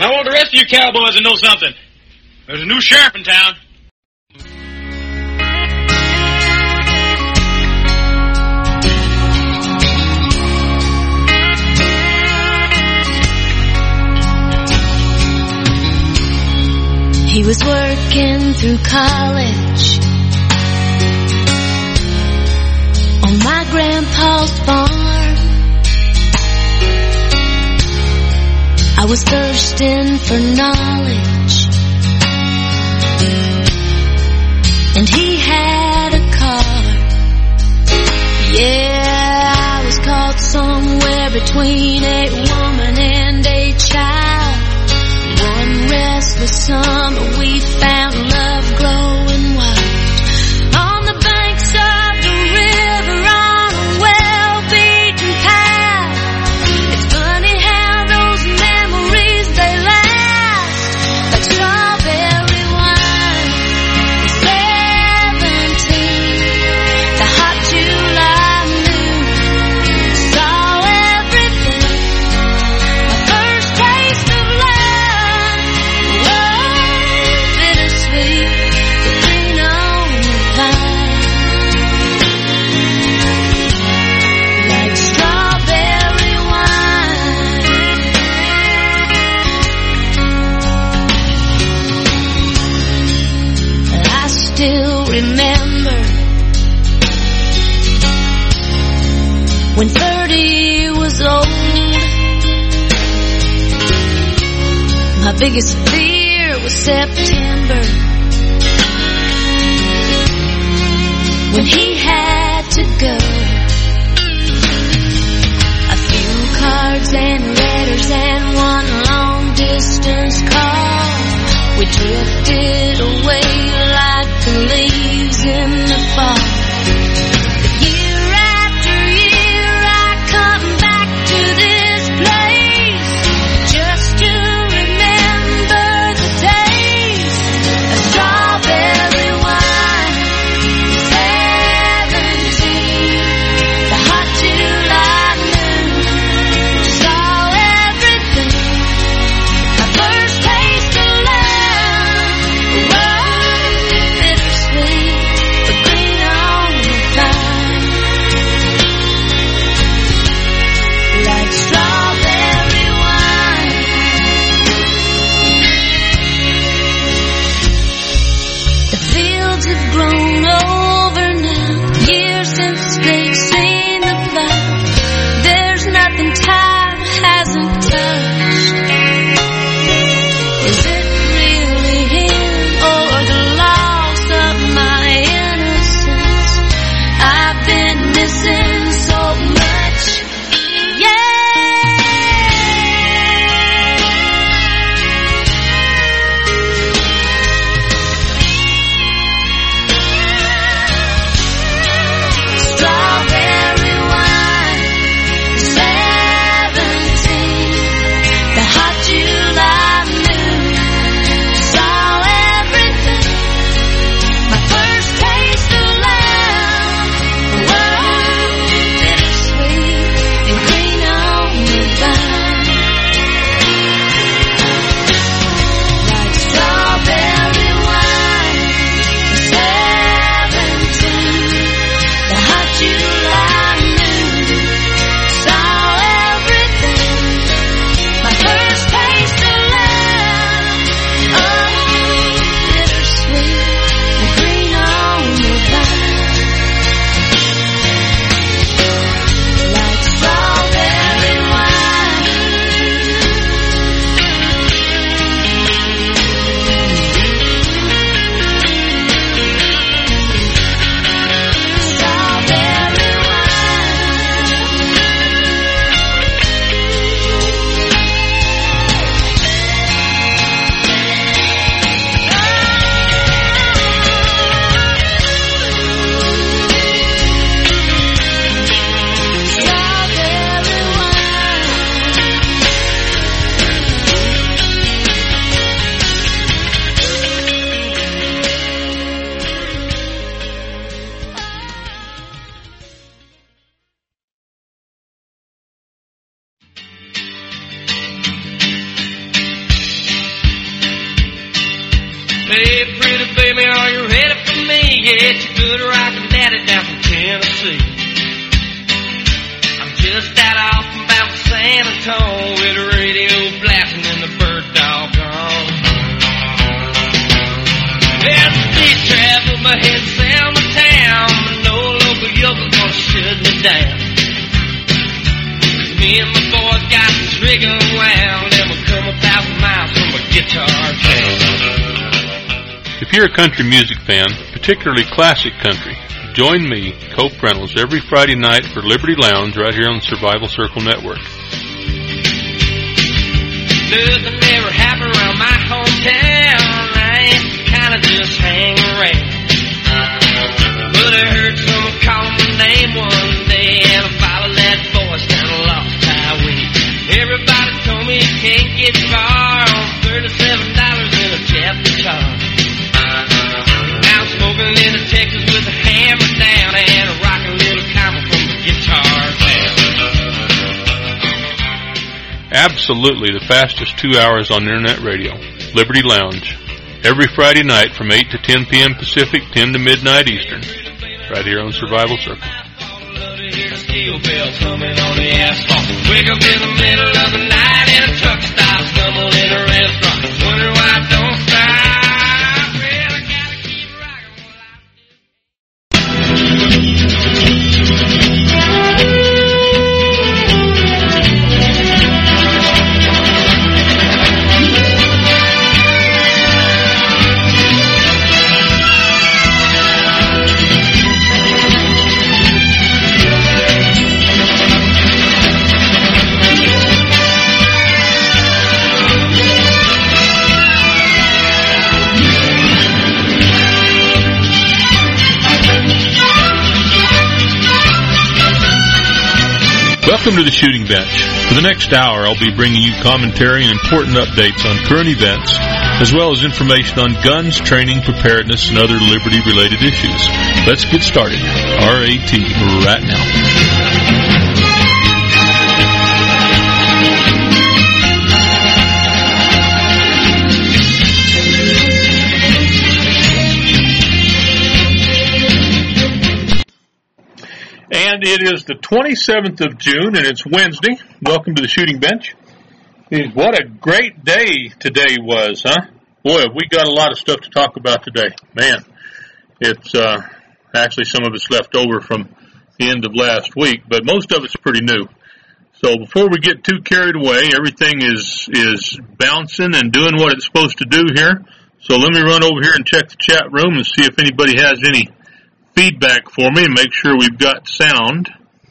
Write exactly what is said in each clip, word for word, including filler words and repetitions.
I want the rest of you cowboys to know something. There's a new sheriff in town. He was working through college on my grandpa's farm. I was thirsting for knowledge, and he had a car. Yeah, I was caught somewhere between a woman and a child. One restless summer we found love growing wild on the banks of the river on a well-beaten path. It's funny how those memories, they last like strawberry wine. Seventeen, the hot July noon, saw everything. My first taste of love, love bittersweet, the green on the vine, like strawberry wine. I still remember when thirty was old. My biggest fear was September, when he had to go. A few cards and letters and one long distance call. We drifted away like the leaves in the fall. But year after year I come back to this place just to remember the taste of strawberry wine. Seventeen, the hot July noon, saw everything. My Hey, pretty baby, are you ready for me? Yeah, it's a good rockin' daddy down from Tennessee. I'm just out off and bound for San Antonio with the radio blasting and the bird dog gone. There's a speed trap with my head sound my town, but no local yokel gonna shut me down. Me and my boys got this rig unwound, and we'll come a thousand miles from a guitar town. If you're a country music fan, particularly classic country, join me, Cope Reynolds, every Friday night for Liberty Lounge right here on the Survival Circle Network. Nothing ever happened around my hometown. I ain't kinda just hang around. But I heard someone call my name one day, and I followed that voice down a lost highway. Everybody told me you can't get far on thirty-seven dollars in a chapter car. Now I'm smoking into Texas with a hammer down and a rockin' little combo from the guitar town. Absolutely the fastest two hours on internet radio, Liberty Lounge. Every Friday night from eight to ten p.m. Pacific, ten to midnight Eastern. Right here on Survival Circle. Steel bells humming on the asphalt. Wake up in the middle of the night and a truck stops, stumble in a restaurant. Wonder why I don't stop. Well, I gotta keep rocking while Welcome to the Shooting Bench. For the next hour, I'll be bringing you commentary and important updates on current events, as well as information on guns, training, preparedness, and other liberty-related issues. Let's get started. R A T right now. And it is the twenty-seventh of June, and it's Wednesday. Welcome to the Shooting Bench. What a great day today was, huh? Boy, have we got a lot of stuff to talk about today. Man, it's uh, actually some of it's left over from the end of last week, but most of it's pretty new. So before we get too carried away, everything is, is bouncing and doing what it's supposed to do here. So let me run over here and check the chat room and see if anybody has any feedback for me and make sure we've got sound.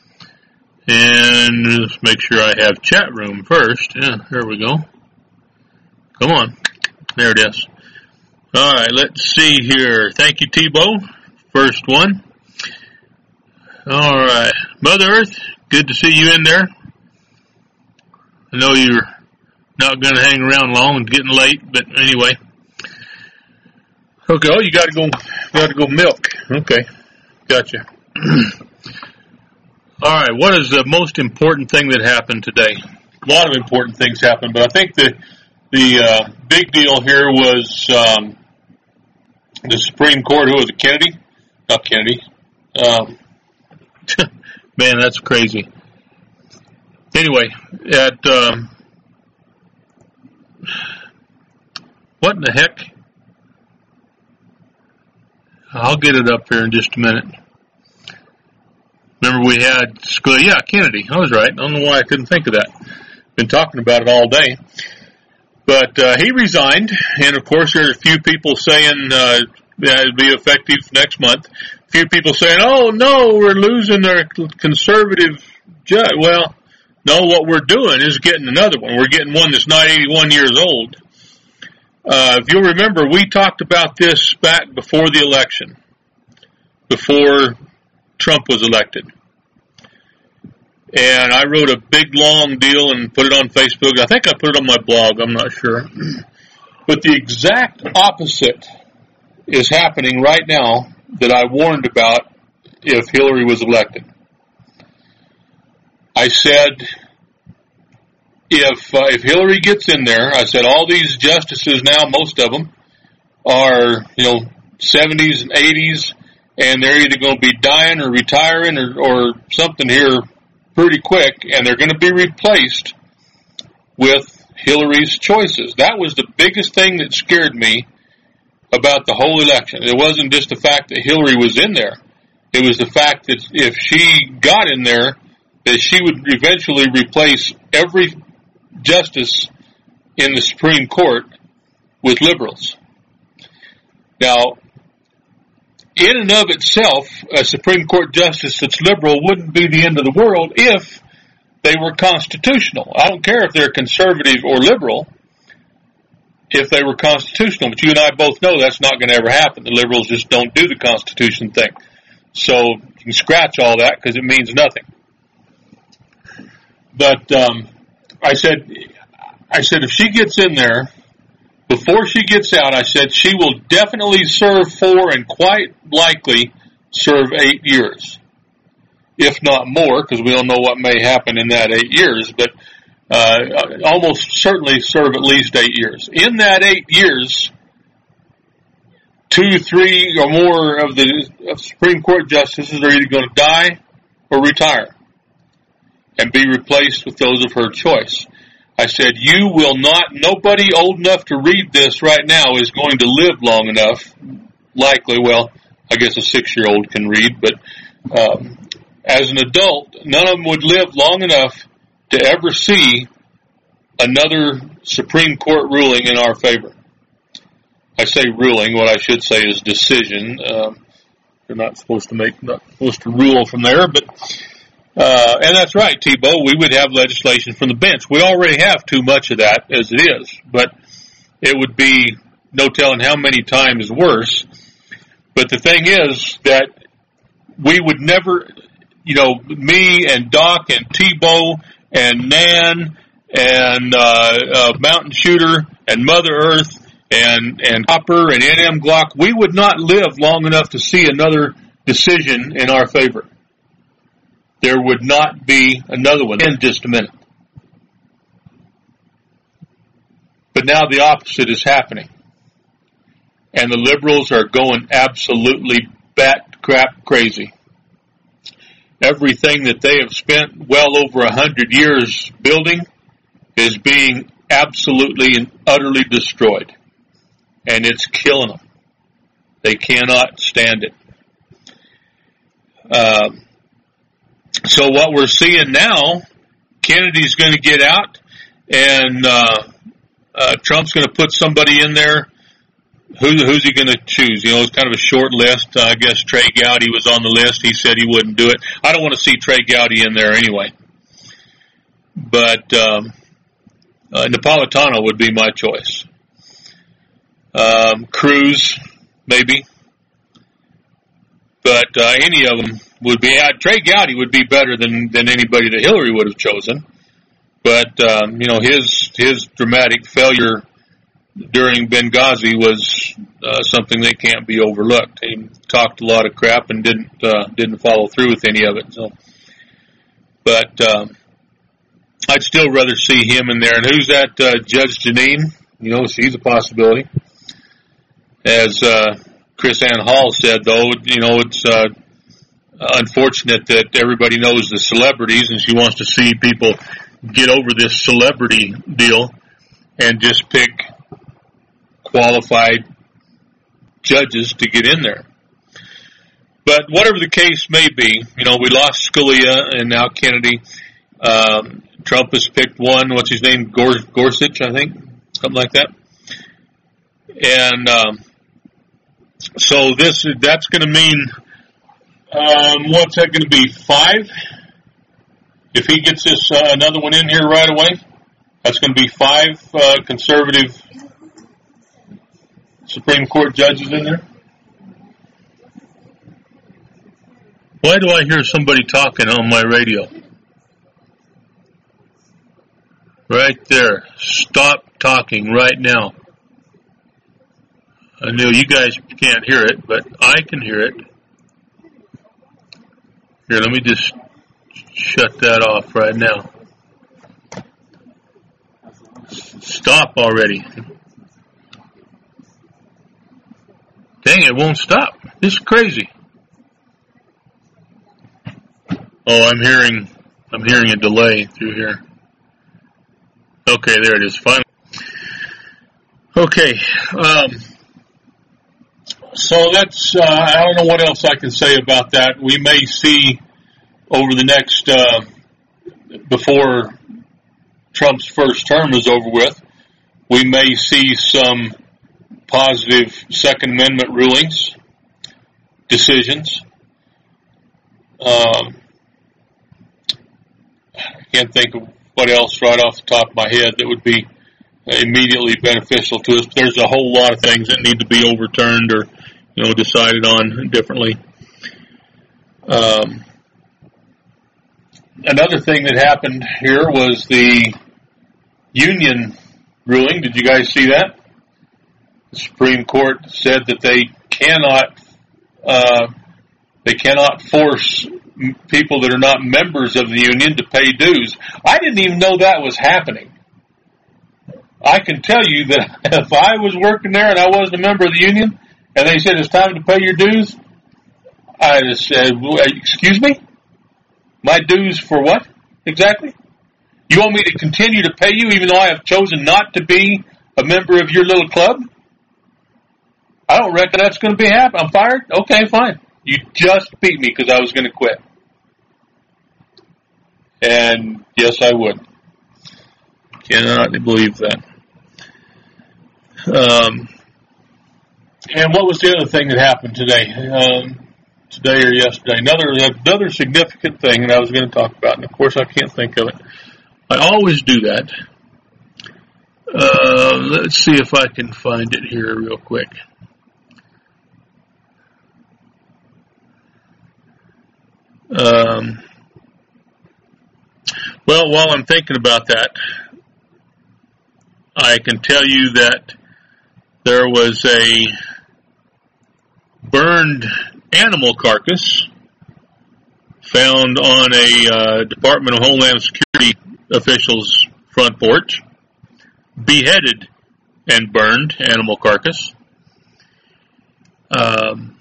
And let's make sure I have chat room first. Yeah, there we go. Come on. There it is. All right, let's see here. Thank you, Tebow. First one. All right. Mother Earth, good to see you in there. I know you're not going to hang around long. It's getting late, but anyway. Okay, oh, you got to go. Got to go milk. Okay, gotcha. All right, what is the most important thing that happened today? A lot of important things happened, but I think the the uh, big deal here was um, the Supreme Court. Who was it? Kennedy? Not Kennedy. Um, man, that's crazy. Anyway, at um, what in the heck? I'll get it up here in just a minute. Remember we had, yeah, Kennedy. I was right. I don't know why I couldn't think of that. Been talking about it all day. But uh, he resigned, and of course there's a few people saying uh, that it'll be effective next month. A few people saying, oh, no, we're losing our conservative judge. Well, no, what we're doing is getting another one. We're getting one that's not eighty-one years old. Uh, if you'll remember, we talked about this back before the election, before Trump was elected. And I wrote a big, long deal and put it on Facebook. I think I put it on my blog. I'm not sure. But the exact opposite is happening right now that I warned about if Hillary was elected. I said, if uh, if Hillary gets in there, I said all these justices now, most of them, are, you know, seventies and eighties, and they're either going to be dying or retiring or, or something here pretty quick, and they're going to be replaced with Hillary's choices. That was the biggest thing that scared me about the whole election. It wasn't just the fact that Hillary was in there. It was the fact that if she got in there, that she would eventually replace every justice in the Supreme Court with liberals. Now, in and of itself, a Supreme Court justice that's liberal wouldn't be the end of the world if they were constitutional. I don't care if they're conservative or liberal, if they were constitutional. But you and I both know that's not going to ever happen. The liberals just don't do the Constitution thing. So you can scratch all that because it means nothing. But um, I said, I said if she gets in there, before she gets out, I said she will definitely serve four and quite likely serve eight years, if not more, because we don't know what may happen in that eight years, but uh, almost certainly serve at least eight years. In that eight years, two, three, or more of the of Supreme Court justices are either going to die or retire and be replaced with those of her choice. I said, you will not, nobody old enough to read this right now is going to live long enough, likely, well, I guess a six-year-old can read, but um, as an adult, none of them would live long enough to ever see another Supreme Court ruling in our favor. I say ruling, what I should say is decision. Um, they're not supposed to make, not supposed to rule from there, but Uh, and that's right, Tebow. We would have legislation from the bench. We already have too much of that as it is, but it would be no telling how many times worse. But the thing is that we would never, you know, me and Doc and Tebow and Nan and uh, uh, Mountain Shooter and Mother Earth and and Hopper and N M Glock, we would not live long enough to see another decision in our favor. There would not be another one in just a minute. But now the opposite is happening. And the liberals are going absolutely bat crap crazy. Everything that they have spent well over a hundred years building is being absolutely and utterly destroyed. And it's killing them. They cannot stand it. Um, So what we're seeing now, Kennedy's going to get out, and uh, uh, Trump's going to put somebody in there. Who, who's he going to choose? You know, it's kind of a short list. Uh, I guess Trey Gowdy was on the list. He said he wouldn't do it. I don't want to see Trey Gowdy in there anyway. But um, uh, Napolitano would be my choice. Um, Cruz, maybe. But uh, any of them would be, uh, Trey Gowdy would be better than, than anybody that Hillary would have chosen. But, um, you know, his, his dramatic failure during Benghazi was, uh, something that can't be overlooked. He talked a lot of crap and didn't, uh, didn't follow through with any of it. So, but, um, I'd still rather see him in there. And who's that, uh, Judge Janine? You know, she's a possibility. As, uh, Chris Ann Hall said, though, you know, it's, uh, unfortunate that everybody knows the celebrities and she wants to see people get over this celebrity deal and just pick qualified judges to get in there. But whatever the case may be, you know, we lost Scalia and now Kennedy. Um, Trump has picked one, what's his name, Gors- Gorsuch, I think, something like that. And um, so this that's going to mean, Um, what's that going to be, five? If he gets this uh, another one in here right away, that's going to be five uh, conservative Supreme Court judges in there. Why do I hear somebody talking on my radio? Right there. Stop talking right now. I know you guys can't hear it, but I can hear it. Here, let me just shut that off right now. Stop already. Dang, it won't stop. This is crazy. Oh, I'm hearing, I'm hearing a delay through here. Okay, there it is. Finally. Okay. Um, so that's, uh, I don't know what else I can say about that. We may see over the next, uh, before Trump's first term is over with, we may see some positive Second Amendment rulings, decisions. Um, I can't think of what else right off the top of my head that would be immediately beneficial to us. There's a whole lot of things that need to be overturned or, you know, decided on differently. Um, another thing that happened here was the union ruling. Did you guys see that? The Supreme Court said that they cannot, uh, they cannot force people that are not members of the union to pay dues. I didn't even know that was happening. I can tell you that if I was working there and I wasn't a member of the union and they said it's time to pay your dues, I just said, excuse me? My dues for what exactly? You want me to continue to pay you even though I have chosen not to be a member of your little club? I don't reckon that's going to be happening. I'm fired? Okay, fine. You just beat me because I was going to quit. And yes, I would. Cannot believe that. Um, and what was the other thing that happened today? Um, today or yesterday? Another another significant thing that I was going to talk about, and of course I can't think of it. I always do that. Uh, let's see if I can find it here real quick. Um, well, while I'm thinking about that, I can tell you that there was a burned animal carcass found on a uh, Department of Homeland Security official's front porch. Beheaded and burned animal carcass. Um,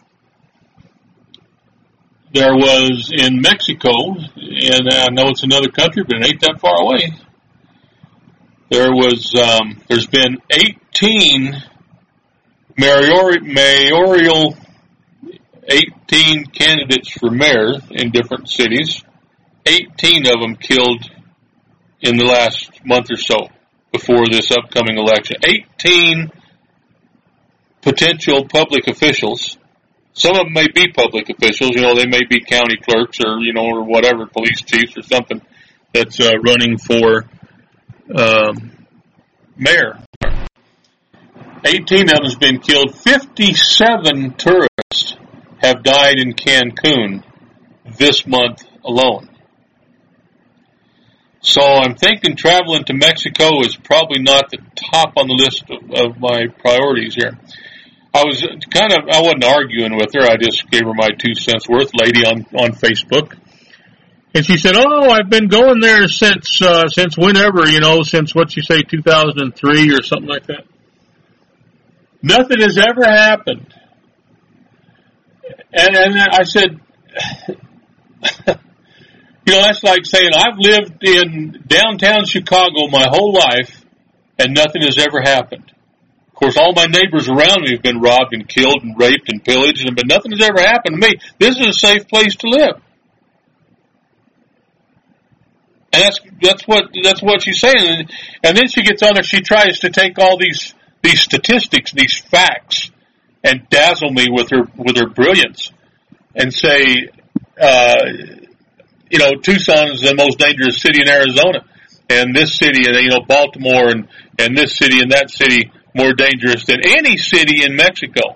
there was in Mexico, and I know it's another country, but it ain't that far away. There was, um, there's been eighteen mayor, mayoral, eighteen candidates for mayor in different cities. eighteen of them killed in the last month or so before this upcoming election. eighteen potential public officials. Some of them may be public officials, you know, they may be county clerks or, you know, or whatever, police chiefs or something that's uh, running for um, mayor. eighteen of them has been killed. fifty-seven tourists have died in Cancun this month alone. So I'm thinking traveling to Mexico is probably not the top on the list of, of my priorities here. I was kind of, I wasn't arguing with her. I just gave her my two cents worth, lady on, on Facebook. And she said, oh, I've been going there since, uh, since whenever, you know, since what you say, two thousand three or something like that. Nothing has ever happened. And, and I said, you know, that's like saying I've lived in downtown Chicago my whole life and nothing has ever happened. Of course, all my neighbors around me have been robbed and killed and raped and pillaged, but nothing has ever happened to me. This is a safe place to live. And that's, that's what, that's what she's saying. And, and then she gets on there, she tries to take all these, these statistics, these facts, and dazzle me with her, with her brilliance and say, uh, you know, Tucson is the most dangerous city in Arizona, and this city, and you know, Baltimore, and, and this city and that city more dangerous than any city in Mexico.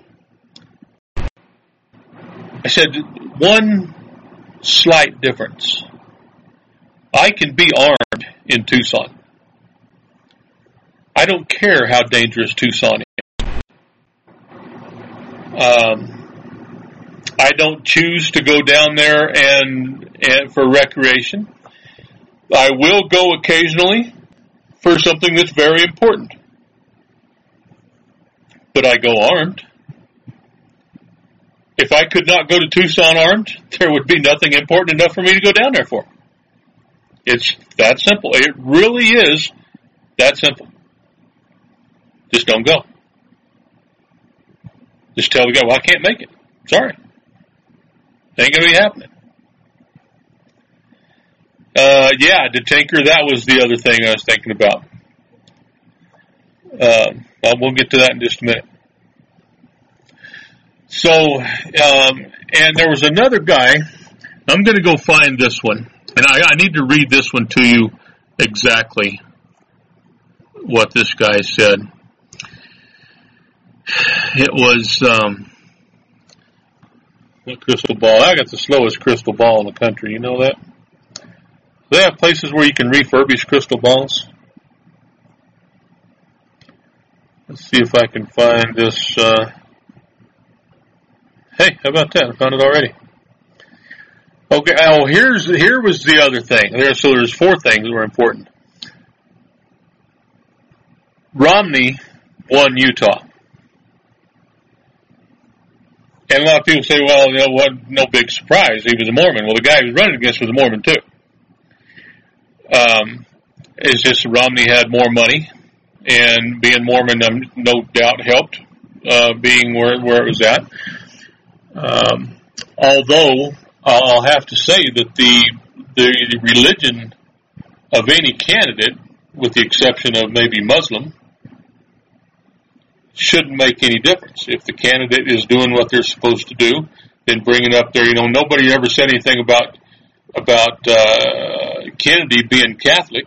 I said, one slight difference. I can be armed in Tucson. I don't care how dangerous Tucson is. Um, I don't choose to go down there and, and for recreation. I will go occasionally for something that's very important. But I go armed. If I could not go to Tucson armed, there would be nothing important enough for me to go down there for. It's that simple. It really is that simple. Just don't go. Just tell the guy, well, I can't make it. Sorry. It ain't going to be happening. Uh, yeah, the tanker, that was the other thing I was thinking about. Uh, well, we'll get to that in just a minute. So, um, and there was another guy. I'm going to go find this one. And I, I need to read this one to you exactly what this guy said. It was, um, what crystal ball? I got the slowest crystal ball in the country. You know that? They have places where you can refurbish crystal balls. Let's see if I can find this. Uh, hey, how about that? I found it already. Okay. Oh, here's here was the other thing. There, so there's four things that were important. Romney won Utah, and a lot of people say, "Well, you know what? No big surprise. He was a Mormon." Well, the guy he was running against was a Mormon too. Um, it's just Romney had more money, and being Mormon, um, no doubt helped, uh, being where, where it was at. Um, although, I'll have to say that the, the religion of any candidate, with the exception of maybe Muslim, shouldn't make any difference. If the candidate is doing what they're supposed to do, then bring it up there. You know, nobody ever said anything about about uh, Kennedy being Catholic,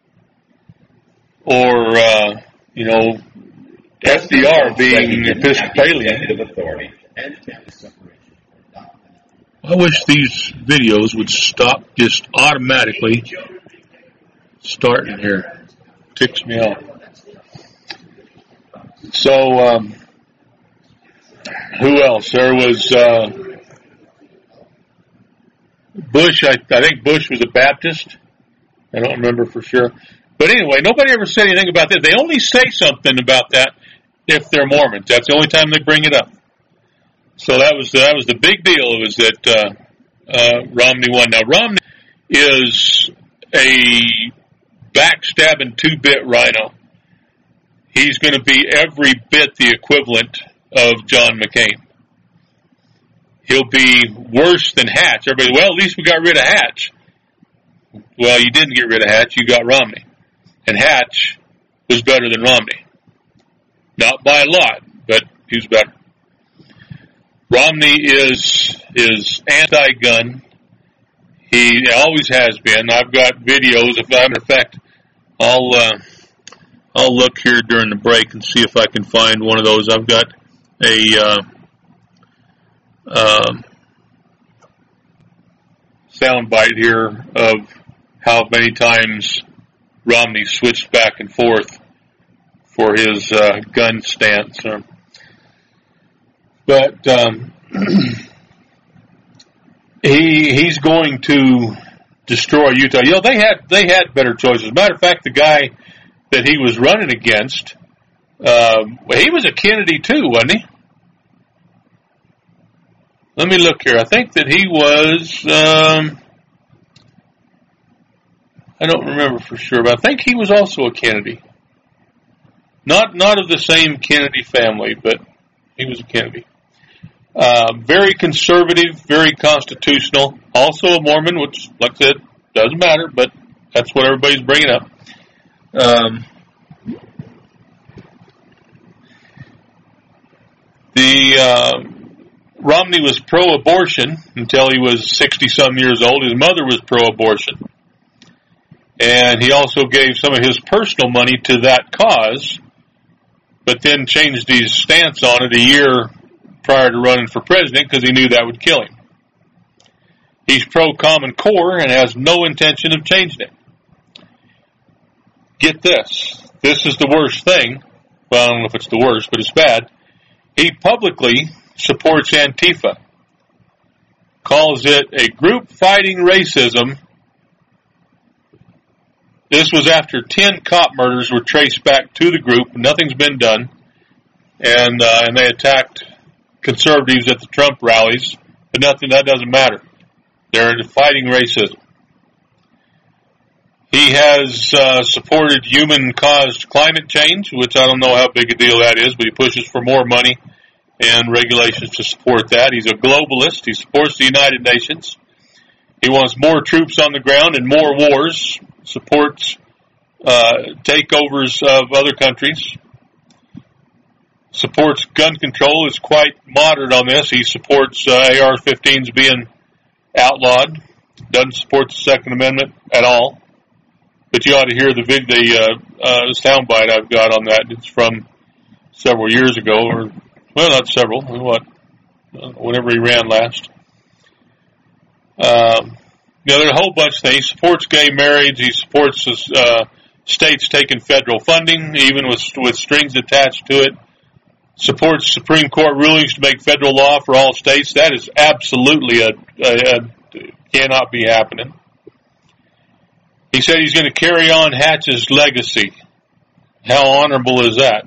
or uh, you know, F D R being Episcopalian. I wish these videos would stop just automatically starting here. Ticks me off. So, um, who else? There was. Uh, Bush, I, I think Bush was a Baptist. I don't remember for sure. But anyway, nobody ever said anything about that. They only say something about that if they're Mormons. That's the only time they bring it up. So that was that was the big deal, was that uh, uh, Romney won. Now, Romney is a backstabbing two-bit rhino. He's going to be every bit the equivalent of John McCain. He'll be worse than Hatch. Everybody, well, at least we got rid of Hatch. Well, you didn't get rid of Hatch. You got Romney. And Hatch was better than Romney. Not by a lot, but he was better. Romney is is anti-gun. He always has been. I've got videos. If I'm in fact, I'll uh, I'll look here during the break and see if I can find one of those. I've got a uh, um, sound bite here of how many times Romney switched back and forth for his uh, gun stance. But um, he he's going to destroy Utah. You know, they had they had better choices. Matter of fact, the guy that he was running against, um, he was a Kennedy too, wasn't he? Let me look here. I think that he was. Um, I don't remember for sure, but I think he was also a Kennedy. Not not of the same Kennedy family, but he was a Kennedy. Uh, very conservative, very constitutional. Also a Mormon, which, like I said, doesn't matter, but that's what everybody's bringing up. Um, the uh, Romney was pro-abortion until he was sixty-some years old. His mother was pro-abortion. And he also gave some of his personal money to that cause, but then changed his stance on it a year prior to running for president because he knew that would kill him. He's pro-Common Core and has no intention of changing it. Get this. This is the worst thing. Well, I don't know if it's the worst, but it's bad. He publicly supports Antifa, calls it a group fighting racism. This was after ten cop murders were traced back to the group. Nothing's been done. And uh, and they attacked conservatives at the Trump rallies, but nothing, that doesn't matter. They're fighting racism. He has uh, supported human-caused climate change, which I don't know how big a deal that is, but he pushes for more money and regulations to support that. He's a globalist. He supports the United Nations. He wants more troops on the ground and more wars, supports uh, takeovers of other countries, supports gun control, is quite moderate on this. He supports uh, A R fifteens being outlawed, doesn't support the Second Amendment at all. But you ought to hear the vid, the uh, uh, soundbite I've got on that. It's from several years ago, or well, not several. What? Whenever he ran last. Um, you know, there are a whole bunch of things. He supports gay marriage. He supports uh, states taking federal funding, even with with strings attached to it. Supports Supreme Court rulings to make federal law for all states. That is absolutely a, a, a cannot be happening. He said he's going to carry on Hatch's legacy. How honorable is that?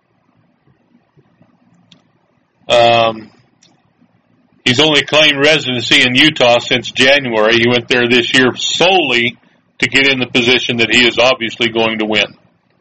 Um, he's only claimed residency in Utah since January. He went there this year solely to get in the position that he is obviously going to win.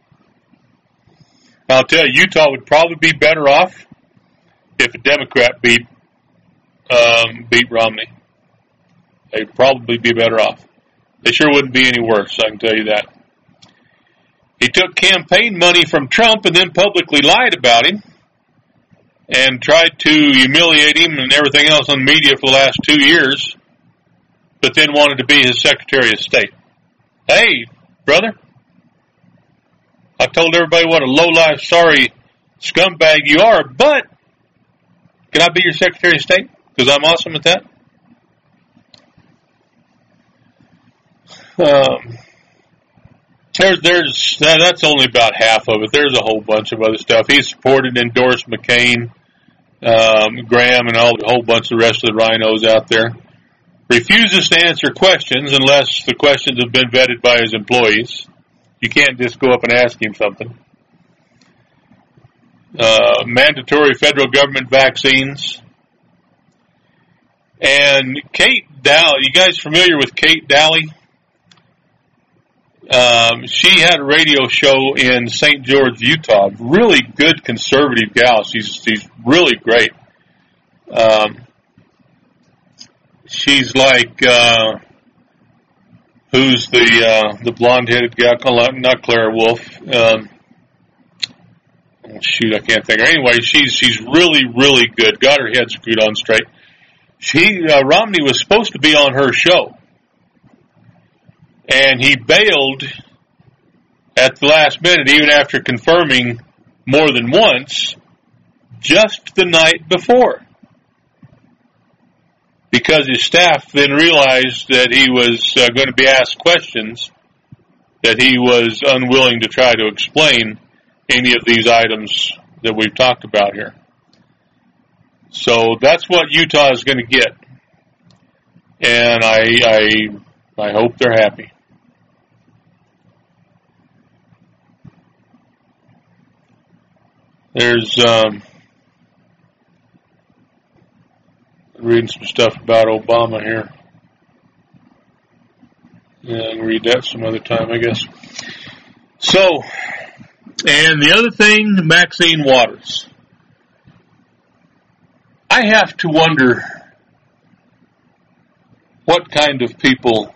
I'll tell you, Utah would probably be better off if a Democrat beat um, beat Romney. They'd probably be better off. They sure wouldn't be any worse, I can tell you that. He took campaign money from Trump and then publicly lied about him and tried to humiliate him and everything else on the media for the last two years, but then wanted to be his Secretary of State. Hey, brother, I told everybody what a low-life, sorry scumbag you are, but can I be your Secretary of State? Because I'm awesome at that. Um, there's, there's, that's only about half of it. There's a whole bunch of other stuff. He supported, endorsed McCain, um, Graham, and all, a whole bunch of the rest of the rhinos out there. Refuses to answer questions unless the questions have been vetted by his employees. You can't just go up and ask him something. Uh, mandatory federal government vaccines. And Kate Dalley, you guys familiar with Kate Dalley? Um, she had a radio show in Saint George, Utah. Really good conservative gal. She's she's really great. Um, she's like uh, who's the uh, the blonde-headed gal? Not Clara Wolf. Um, oh, shoot, I can't think of her. Anyway, she's she's really really good. Got her head screwed on straight. She uh, Romney was supposed to be on her show. And he bailed at the last minute, even after confirming more than once, just the night before. Because his staff then realized that he was uh, going to be asked questions, that he was unwilling to try to explain any of these items that we've talked about here. So that's what Utah is going to get. And I, I I hope they're happy. There's, um, reading some stuff about Obama here. Yeah, I can read that some other time, I guess. So, and the other thing, Maxine Waters. I have to wonder what kind of people,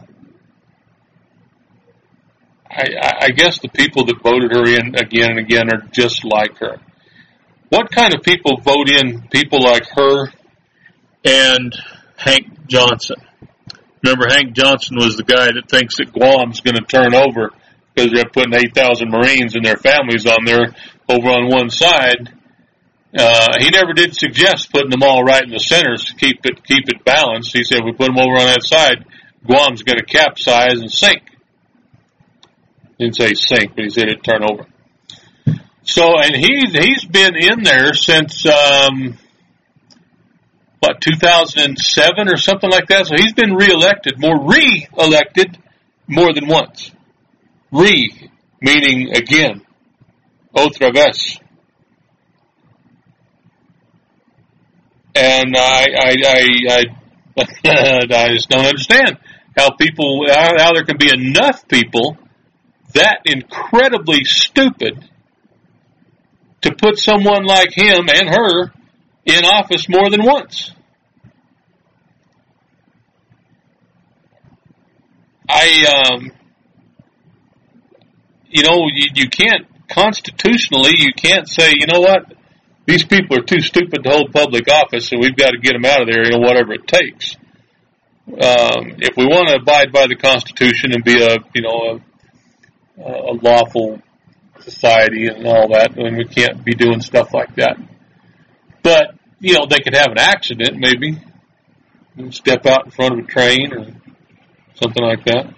I, I guess the people that voted her in again and again are just like her. What kind of people vote in people like her and Hank Johnson? Remember, Hank Johnson was the guy that thinks that Guam's going to turn over because they're putting eight thousand Marines and their families on there over on one side. Uh, he never did suggest putting them all right in the centers to keep it keep it balanced. He said, if we put them over on that side, Guam's going to capsize and sink. He didn't say sink, but he said it'd turn over. So, and he's he's been in there since um, what two thousand seven or something like that. So he's been reelected, more re-elected more than once. Re meaning again, otra vez. And I, I, I, I, I just don't understand how people, how, how there can be enough people that incredibly stupid to put someone like him and her in office more than once. I, um, you know, you, you can't, constitutionally, you can't say, you know what, these people are too stupid to hold public office, so we've got to get them out of there, you know, whatever it takes. Um, if we want to abide by the Constitution and be a, you know, a, a lawful society and all that, then we can't be doing stuff like that. But, you know, they could have an accident, maybe, and step out in front of a train or something like that.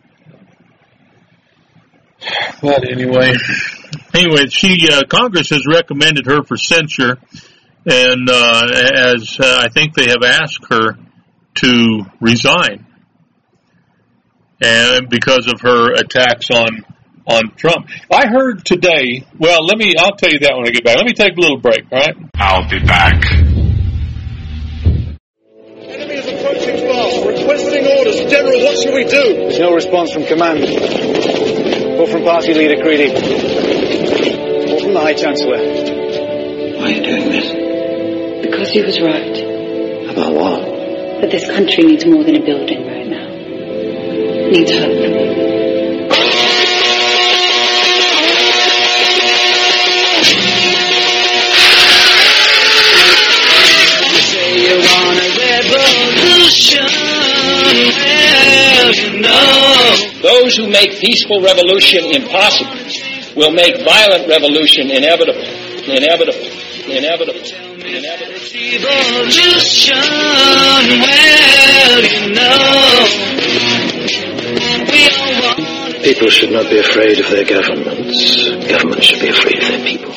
But anyway, anyway, she uh, Congress has recommended her for censure, and uh, as uh, I think they have asked her to resign, and because of her attacks on on Trump. I heard today. Well, let me. I'll tell you that when I get back. Let me take a little break. All right. I'll be back. Enemy is approaching fast. Requesting orders. General, what shall we do? There's no response from command. Or from Party Leader Creedy. Or from the High Chancellor. Why are you doing this? Because he was right. About what? That this country needs more than a building right now. It needs hope. Those who make peaceful revolution impossible will make violent revolution inevitable. Inevitable. Inevitable. Inevitable. Revolution, well, you know. We all want. People should not be afraid of their governments. Governments should be afraid of their people.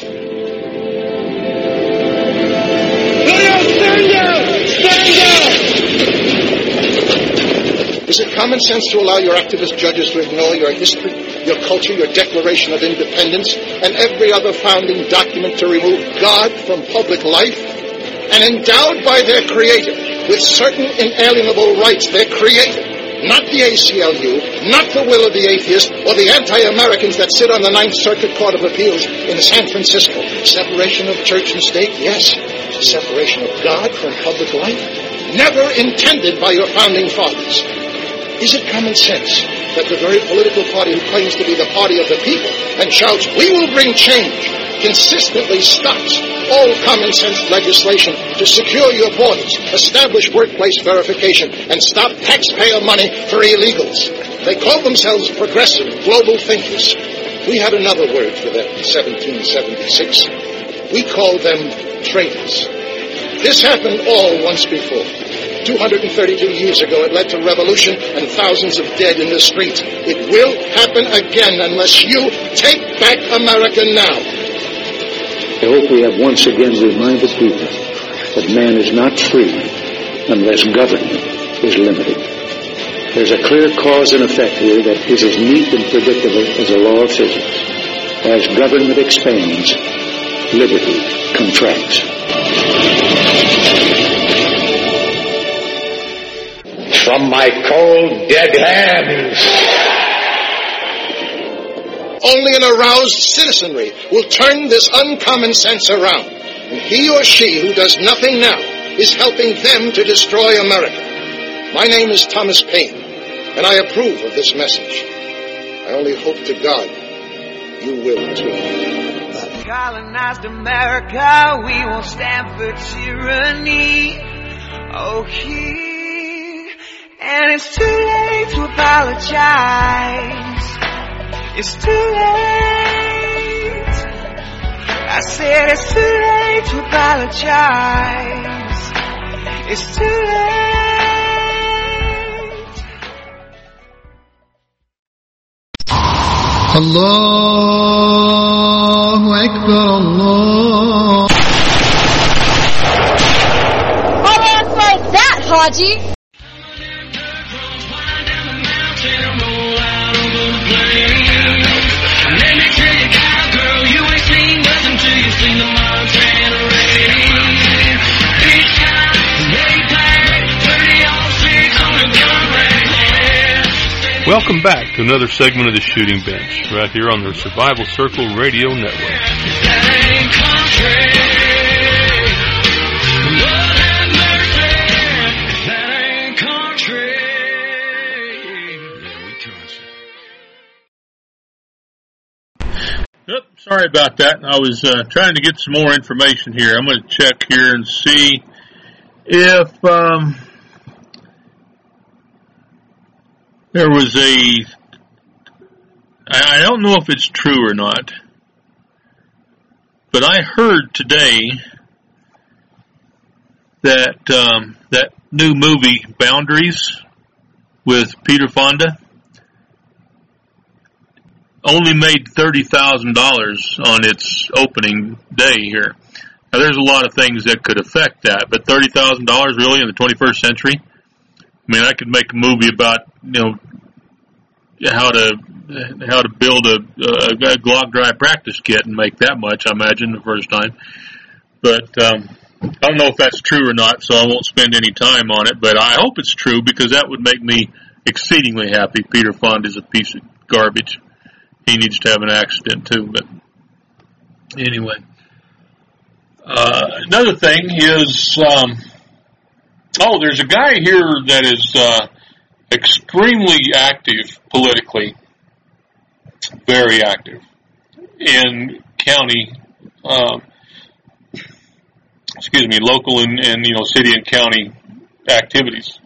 Stand down! Stand down! Is it common sense to allow your activist judges to ignore your history, your culture, your Declaration of Independence, and every other founding document to remove God from public life? And endowed by their Creator with certain inalienable rights, their Creator, not the A C L U, not the will of the atheist, or the anti-Americans that sit on the Ninth Circuit Court of Appeals in San Francisco. Separation of church and state, yes. Separation of God from public life, never intended by your founding fathers. Is it common sense that the very political party who claims to be the party of the people and shouts, "We will bring change," consistently stops all common sense legislation to secure your borders, establish workplace verification, and stop taxpayer money for illegals? They call themselves progressive global thinkers. We had another word for them in seventeen seventy-six. We called them traitors. This happened all once before. two hundred thirty-two years ago, it led to revolution and thousands of dead in the streets. It will happen again unless you take back America now. I hope we have once again reminded people that man is not free unless government is limited. There's a clear cause and effect here that is as neat and predictable as a law of physics. As government expands, liberty contracts. From my cold, dead hands. Only an aroused citizenry will turn this uncommon sense around. And he or she who does nothing now is helping them to destroy America. My name is Thomas Paine, and I approve of this message. I only hope to God you will too. Colonized America, we won't stand for tyranny. Okay. And it's too late to apologize. It's too late. I said it's too late to apologize. It's too late. Allahu Akbar, Allah. How do I like that, Haji? It's time. Welcome back to another segment of the Shooting Bench, right here on the Survival Circle Radio Network. Yep, sorry about that. I was uh, trying to get some more information here. I'm going to check here and see if um, there was a... I don't know if it's true or not, but I heard today that um, that new movie, Boundaries, with Peter Fonda, only made thirty thousand dollars on its opening day here. Now, there's a lot of things that could affect that, but thirty thousand dollars really in the twenty-first century? I mean, I could make a movie about, you know, how to how to build a, a Glock dry practice kit and make that much, I imagine, the first time. But um, I don't know if that's true or not, so I won't spend any time on it, but I hope it's true because that would make me exceedingly happy. Peter Fonda is a piece of garbage. He needs to have an accident, too. But anyway. Uh, another thing is, um, oh, there's a guy here that is uh, extremely active politically, very active in county, um, excuse me, local and, and, you know, city and county activities.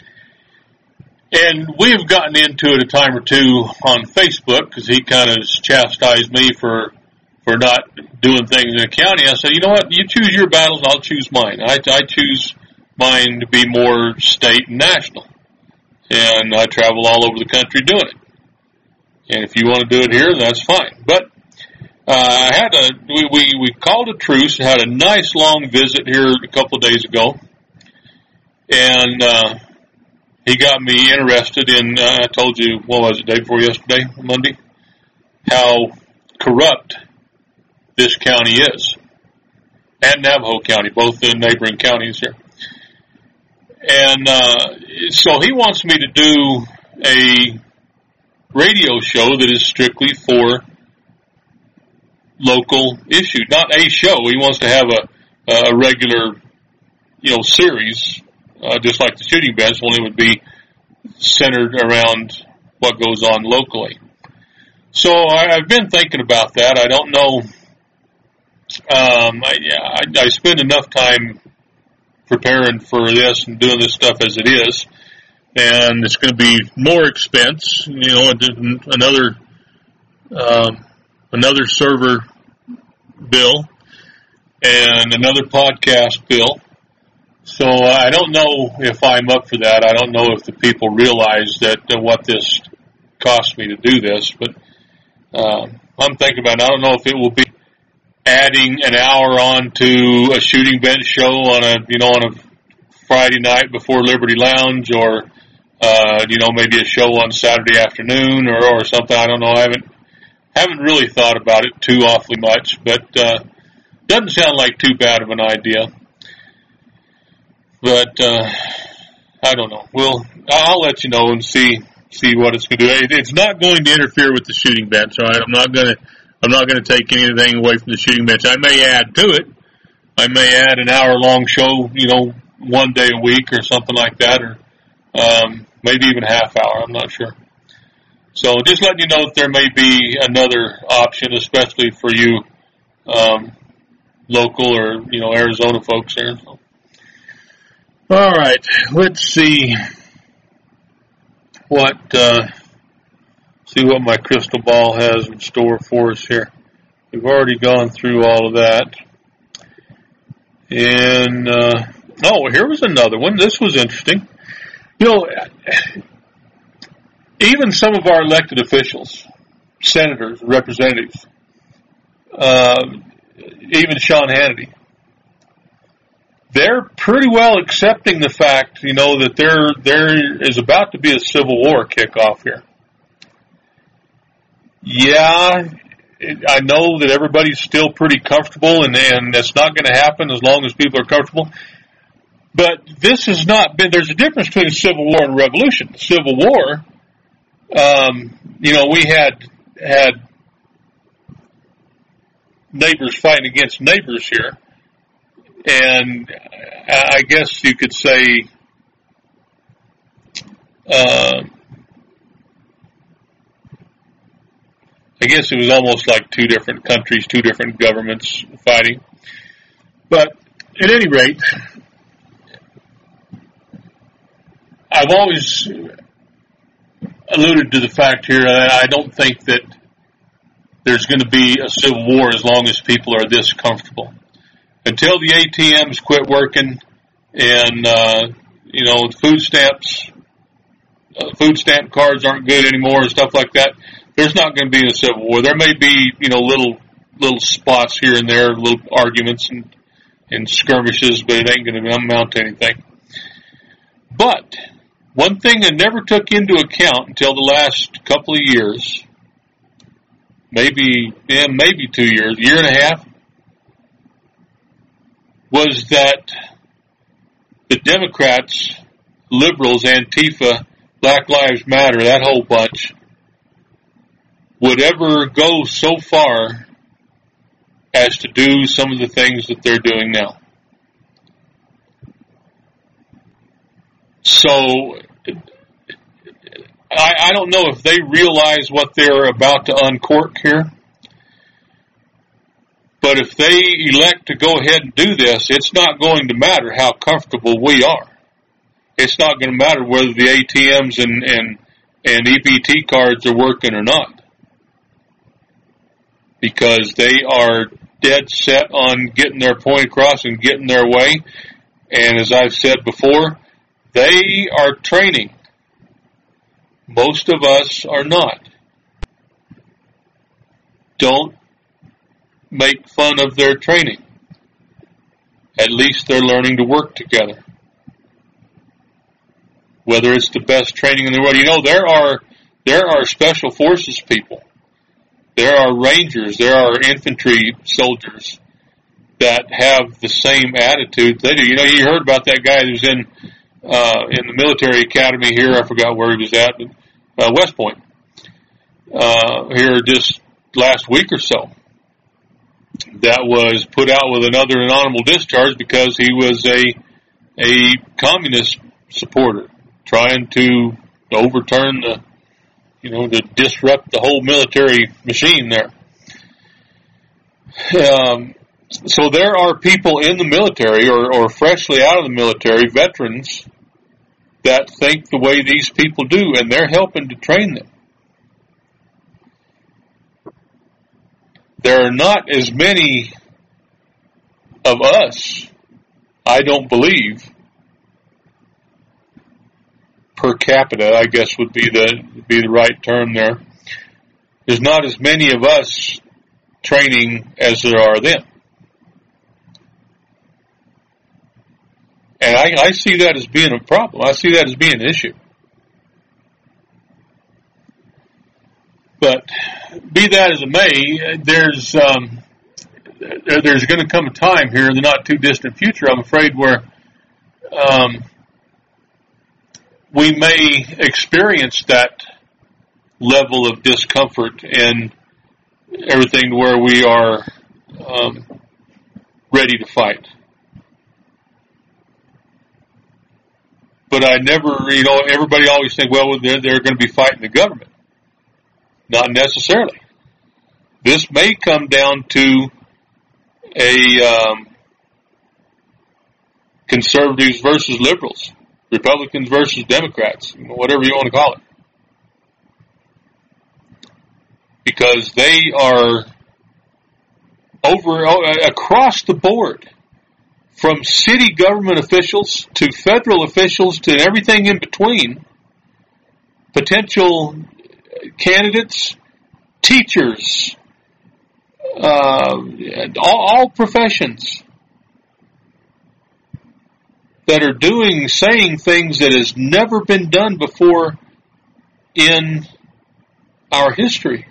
And we have gotten into it a time or two on Facebook because he kind of chastised me for for not doing things in the county. I said, you know what, you choose your battles, I'll choose mine. I, I choose mine to be more state and national. And I travel all over the country doing it. And if you want to do it here, that's fine. But uh, I had a we, we, we called a truce and had a nice long visit here a couple of days ago. And uh he got me interested in, uh, I told you, what was it, day before yesterday, Monday, how corrupt this county is, and Navajo County, both the neighboring counties here. And uh, so he wants me to do a radio show that is strictly for local issues, not a show. He wants to have a, a regular, you know, series, Uh, just like the Shooting Bench, only it would be centered around what goes on locally. So I, I've been thinking about that. I don't know. Um, I, I, I spend enough time preparing for this and doing this stuff as it is, and it's going to be more expense. You know, another um, another server bill and another podcast bill. So I don't know if I'm up for that. I don't know if the people realize that uh, what this cost me to do this, but uh, I'm thinking about it. I don't know if it will be adding an hour on to a Shooting Bench show on a, you know, on a Friday night before Liberty Lounge, or, uh, you know, maybe a show on Saturday afternoon or, or something. I don't know. I haven't, haven't really thought about it too awfully much, but, uh, doesn't sound like too bad of an idea. But, uh, I don't know. We'll, I'll let you know and see, see what it's going to do. It's not going to interfere with the Shooting Bench, all right? I'm not going to, I'm not going to take anything away from the Shooting Bench. I may add to it. I may add an hour-long show, you know, one day a week or something like that, or, um, maybe even a half hour. I'm not sure. So just letting you know that there may be another option, especially for you, um, local or, you know, Arizona folks there. So. All right, let's see what uh, see what my crystal ball has in store for us here. We've already gone through all of that, and uh, oh, here was another one. This was interesting. You know, even some of our elected officials, senators, representatives, uh, even Sean Hannity, they're pretty well accepting the fact, you know, that there there is about to be a civil war kickoff here. Yeah, I know that everybody's still pretty comfortable, and, and that's not going to happen as long as people are comfortable. But this has not been, there's a difference between a civil war and a revolution. Civil war Um, you know, we had had neighbors fighting against neighbors here, and I guess you could say uh, I guess it was almost like two different countries, two different governments fighting. But at any rate, I've always alluded to the fact here that I don't think that there's going to be a civil war as long as people are this comfortable. Until the A T Ms quit working and, uh, you know, food stamps, uh, food stamp cards aren't good anymore and stuff like that, there's not going to be a civil war. There may be, you know, little little spots here and there, little arguments and, and skirmishes, but it ain't going to amount to anything. But one thing I never took into account until the last couple of years, maybe yeah, maybe two years, a year and a half, was that the Democrats, liberals, Antifa, Black Lives Matter, that whole bunch, would ever go so far as to do some of the things that they're doing now. So, I, I don't know if they realize what they're about to uncork here, but if they elect to go ahead and do this, it's not going to matter how comfortable we are. It's not going to matter whether the A T Ms and, and, and E B T cards are working or not, because they are dead set on getting their point across and getting their way. And as I've said before, they are training. Most of us are not. Don't make fun of their training. At least they're learning to work together. Whether it's the best training in the world. You know, there are there are special forces people. There are rangers. There are infantry soldiers that have the same attitude they do. You know, you heard about that guy who's in uh, in the military academy here. I forgot where he was at, but uh, West Point. Uh, here just last week or so. That was put out with another honorable discharge because he was a a communist supporter trying to overturn the, you know, to disrupt the whole military machine there. Um, so there are people in the military or, or freshly out of the military, veterans, that think the way these people do, and they're helping to train them. There are not as many of us, I don't believe, per capita, I guess would be the be the right term there. There's not as many of us training as there are them. And I, I see that as being a problem. I see that as being an issue. But be that as it may, there's um, there, there's going to come a time here in the not too distant future, I'm afraid, where um, we may experience that level of discomfort and everything where we are um, ready to fight. But I never, you know, everybody always think, well, they're, they're going to be fighting the government. Not necessarily. This may come down to a um, conservatives versus liberals, Republicans versus Democrats, whatever you want to call it. Because they are over across the board, from city government officials to federal officials to everything in between, potential candidates, teachers, uh, all, all professions that are doing, saying things that has never been done before in our history.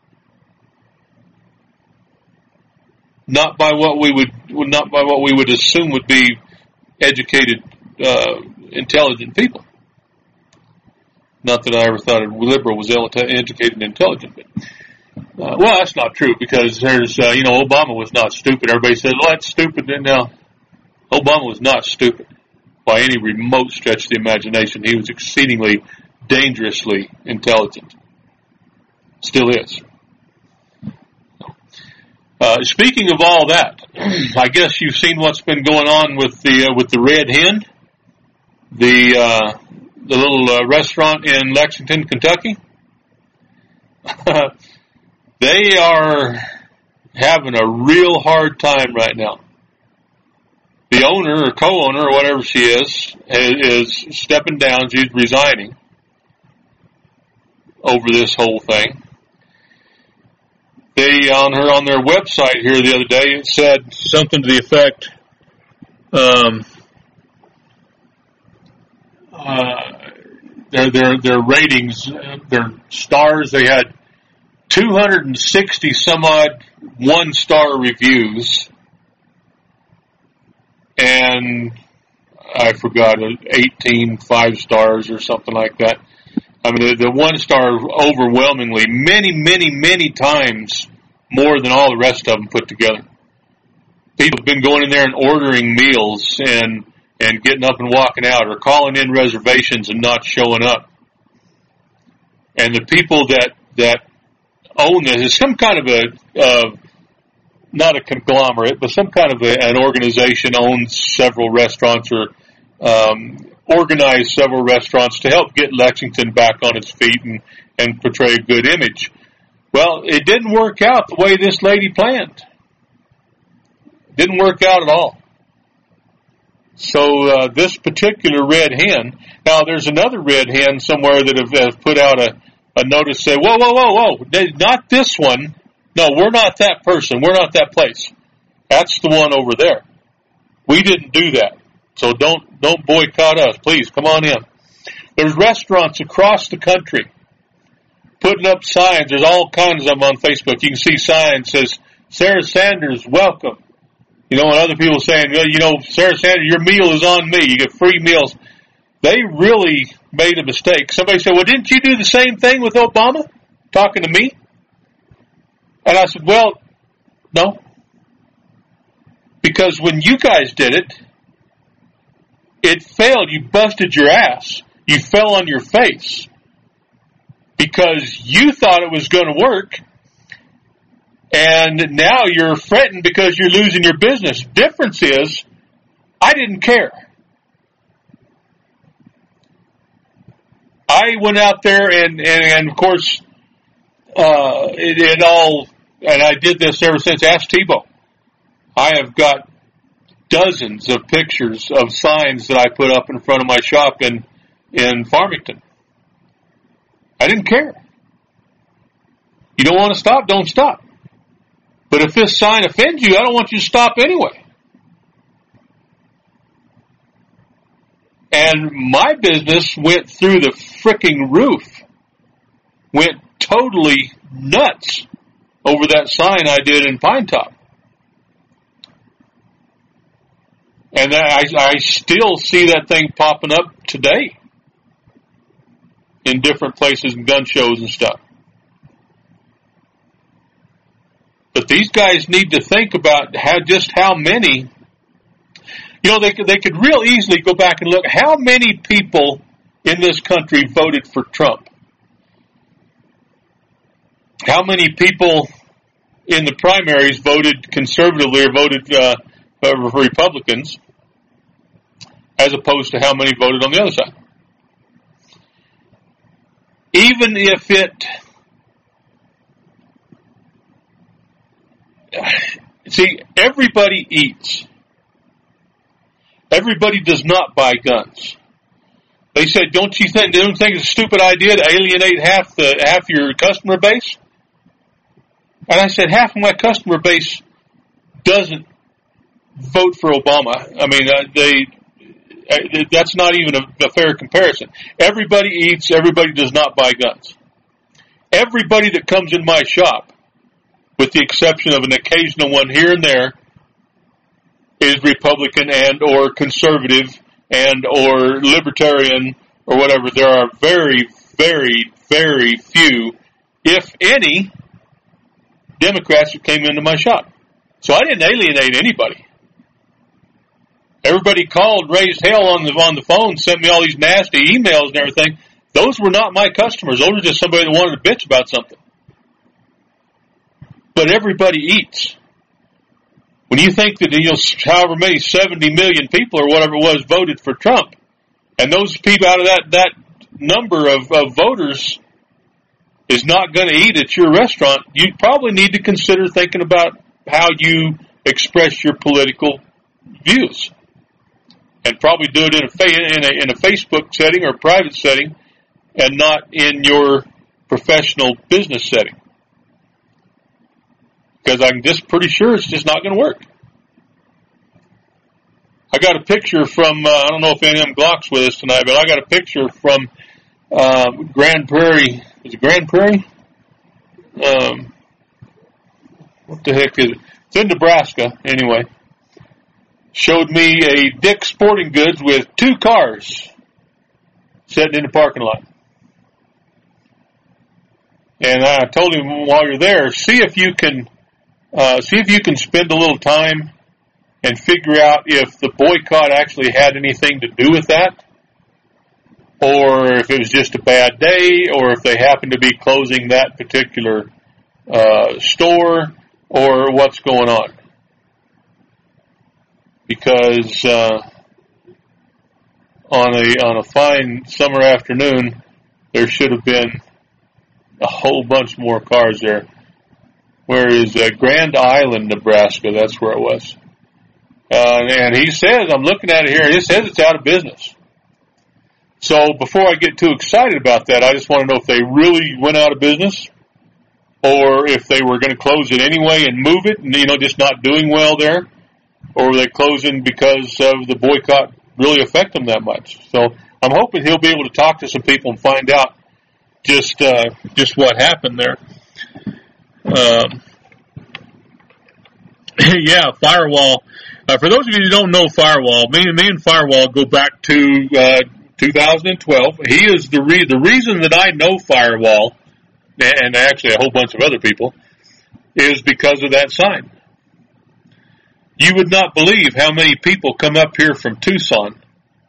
Not by what we would, not by what we would assume would be educated, uh, intelligent people. Not that I ever thought a liberal was educated and intelligent. But, uh, well, that's not true because there's, uh, you know, Obama was not stupid. Everybody says, well, that's stupid. And now, Obama was not stupid by any remote stretch of the imagination. He was exceedingly dangerously intelligent. Still is. Uh, speaking of all that, I guess you've seen what's been going on with the uh, with the Red Hen, the uh, the little uh, restaurant in Lexington, Kentucky. They are having a real hard time right now. The owner or co-owner or whatever she is is stepping down. She's resigning over this whole thing. They on her on their website here the other day, it said something to the effect, um, uh, their their their ratings, their stars. They had two hundred sixty some odd one star reviews, and I forgot eighteen five stars or something like that. I mean, the, the one star overwhelmingly, many, many, many times more than all the rest of them put together. People have been going in there and ordering meals and and getting up and walking out, or calling in reservations and not showing up. And the people that that own this is some kind of a uh, not a conglomerate, but some kind of a, an organization owns several restaurants or um, organized several restaurants to help get Lexington back on its feet and, and portray a good image. Well, it didn't work out the way this lady planned. Didn't work out at all. So uh, this particular Red Hen, now there's another Red Hen somewhere that have, have put out a, a notice say, whoa, whoa, whoa, whoa, not this one. No, we're not that person. We're not that place. That's the one over there. We didn't do that. So don't don't boycott us. Please, come on in. There's restaurants across the country putting up signs. There's all kinds of them on Facebook. You can see signs that says, Sarah Sanders, welcome. You know, and other people saying, well, you know, Sarah Sanders, your meal is on me. You get free meals. They really made a mistake. Somebody said, well, didn't you do the same thing with Obama? Talking to me? And I said, well, no. Because when you guys did it, it failed. You busted your ass. You fell on your face. Because you thought it was going to work. And now you're fretting because you're losing your business. Difference is, I didn't care. I went out there and, and, and of course, uh, it, it all, and I did this ever since. Ask Tebow. I have got dozens of pictures of signs that I put up in front of my shop in, in Farmington. I didn't care. You don't want to stop, don't stop. But if this sign offends you, I don't want you to stop anyway. And my business went through the fricking roof. Went totally nuts over that sign I did in Pine Top. And I, I still see that thing popping up today in different places and gun shows and stuff. But these guys need to think about how just how many, you know, they could, they could real easily go back and look how many people in this country voted for Trump. How many people in the primaries voted conservatively or voted uh, for Republicans, as opposed to how many voted on the other side. Even if it, see, everybody eats. Everybody does not buy guns. They said, don't you think, don't you think it's a stupid idea to alienate half the half your customer base? And I said, half of my customer base doesn't vote for Obama. I mean, uh, they, uh, that's not even a, a fair comparison. Everybody eats, everybody does not buy guns. Everybody that comes in my shop, with the exception of an occasional one here and there, is Republican and or conservative and or libertarian or whatever. There are very, very, very few, if any, Democrats who came into my shop. So I didn't alienate anybody. Everybody called, raised hell on the on the phone, sent me all these nasty emails and everything. Those were not my customers. Those were just somebody that wanted to bitch about something. But everybody eats. When you think that, you know, however many, seventy million people or whatever it was voted for Trump, and those people out of that, that number of, of voters is not going to eat at your restaurant, you probably need to consider thinking about how you express your political views. And probably do it in a, in a, in a Facebook setting or a private setting and not in your professional business setting. Because I'm just pretty sure it's just not going to work. I got a picture from, uh, I don't know if any of them Glocks with us tonight, but I got a picture from uh, Grand Prairie. Is it Grand Prairie? Um, what the heck is it? It's in Nebraska, anyway. Showed me a Dick's Sporting Goods with two cars sitting in the parking lot. And I told him, while you're there, see if you can uh, see if you can spend a little time and figure out if the boycott actually had anything to do with that, or if it was just a bad day, or if they happened to be closing that particular uh, store, or what's going on. Because uh, on a on a fine summer afternoon, there should have been a whole bunch more cars there. Where is uh, Grand Island, Nebraska? That's where it was. Uh, and he says, I'm looking at it here, he says it's out of business. So before I get too excited about that, I just want to know if they really went out of business, or if they were going to close it anyway and move it, and, you know, just not doing well there, or were they closing because of the boycott really affect them that much? So I'm hoping he'll be able to talk to some people and find out just uh, just what happened there. Um, yeah, Firewall. Uh, for those of you who don't know Firewall, me, me and Firewall go back to uh, two thousand twelve. He is the re- the reason that I know Firewall, and actually a whole bunch of other people, is because of that sign. You would not believe how many people come up here from Tucson.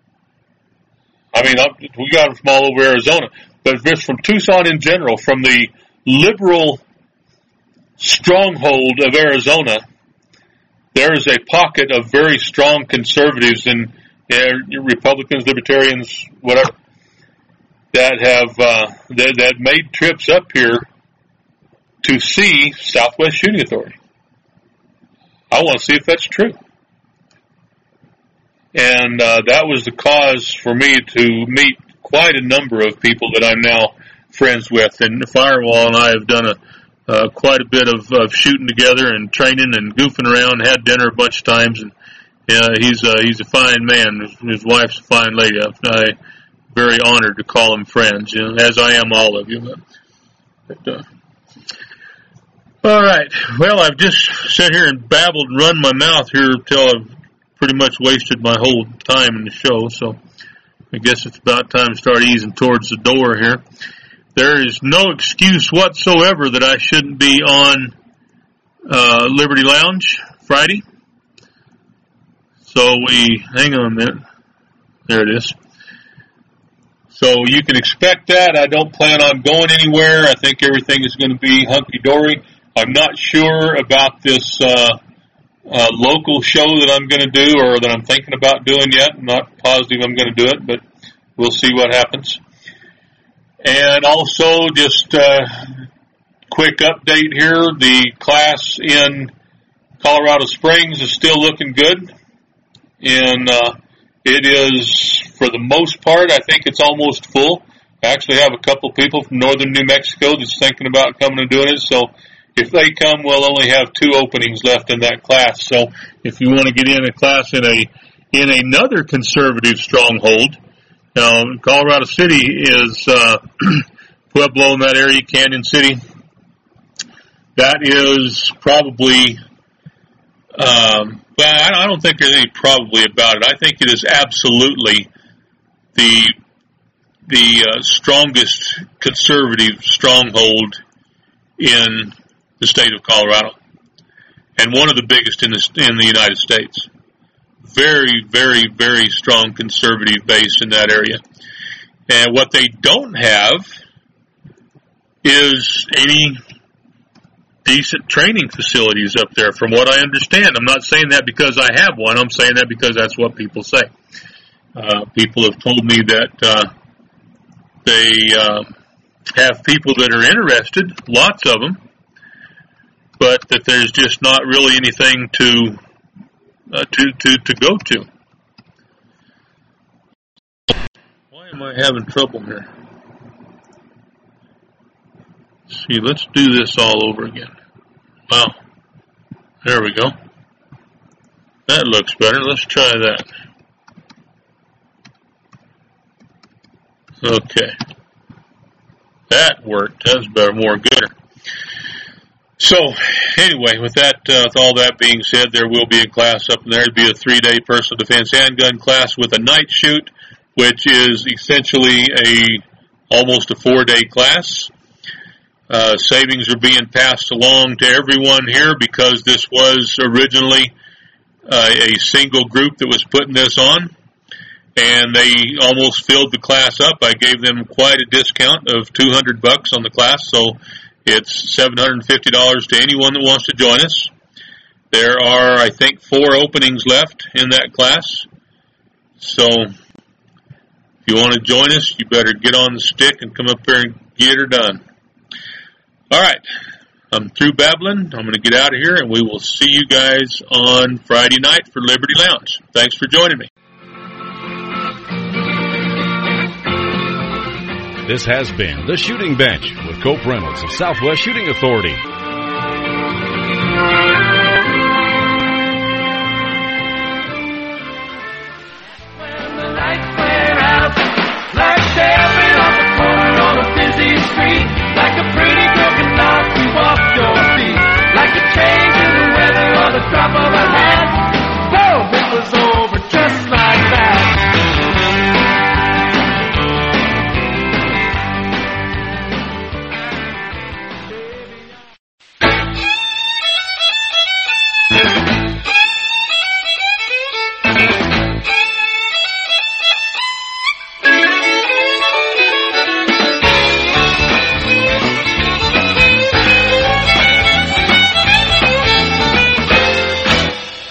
I mean, up, we got them from all over Arizona, but just from Tucson in general, from the liberal stronghold of Arizona, there is a pocket of very strong conservatives and uh, Republicans, Libertarians, whatever, that have uh, that, that made trips up here to see Southwest Shooting Authority. I want to see if that's true. And uh, that was the cause for me to meet quite a number of people that I'm now friends with. And Firewall and I have done a uh, quite a bit of, of shooting together and training and goofing around. Had dinner a bunch of times, and uh, he's uh, he's a fine man. His, his wife's a fine lady. I'm very honored to call them friends, you know, as I am all of you. But, uh, all right. Well, I've just sat here and babbled and run my mouth here till I've pretty much wasted my whole time in the show, so I guess it's about time to start easing towards the door here. There is no excuse whatsoever that I shouldn't be on uh, Liberty Lounge Friday. So we, hang on a minute. There it is. So you can expect that. I don't plan on going anywhere. I think everything is going to be hunky-dory. I'm not sure about this uh, uh, local show that I'm going to do or that I'm thinking about doing yet. I'm not positive I'm going to do it, but we'll see what happens. And also, just a quick update here. The class in Colorado Springs is still looking good. And uh, it is, for the most part, I think it's almost full. I actually have a couple people from northern New Mexico that's thinking about coming and doing it. So if they come, we'll only have two openings left in that class. So if you want to get in a class in a in another conservative stronghold, now, Colorado City is uh, Pueblo in that area, Canyon City. That is probably, um, well, I don't think there's any probably about it. I think it is absolutely the the uh, strongest conservative stronghold in the state of Colorado, and one of the biggest in the in the United States. Very, very, very strong conservative base in that area. And what they don't have is any decent training facilities up there, from what I understand. I'm not saying that because I have one. I'm saying that because that's what people say. Uh, people have told me that uh, they uh, have people that are interested, lots of them, but that there's just not really anything to uh, to, to, to go to. Why am I having trouble here? Let's see, let's do this all over again. Wow. There we go. That looks better. Let's try that. Okay. That worked. That's better, more gooder. So, anyway, with that, uh, with all that being said, there will be a class up in there. It'll be a three-day personal defense handgun class with a night shoot, which is essentially a almost a four-day class. Uh, savings are being passed along to everyone here because this was originally uh, a single group that was putting this on, and they almost filled the class up. I gave them quite a discount of two hundred bucks on the class, so it's seven hundred fifty dollars to anyone that wants to join us. There are, I think, four openings left in that class. So if you want to join us, you better get on the stick and come up here and get her done. All right. I'm through babbling. I'm going to get out of here, and we will see you guys on Friday night for Liberty Lounge. Thanks for joining me. This has been The Shooting Bench with Cope Reynolds of Southwest Shooting Authority. When the lights went out, like dancing on the corner on a busy street, like a pretty girl can knock you off your feet, like a change in the weather or the drop of a hat. Boom, it was over just like that.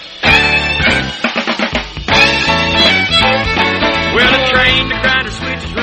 Well, I trained to grind a switch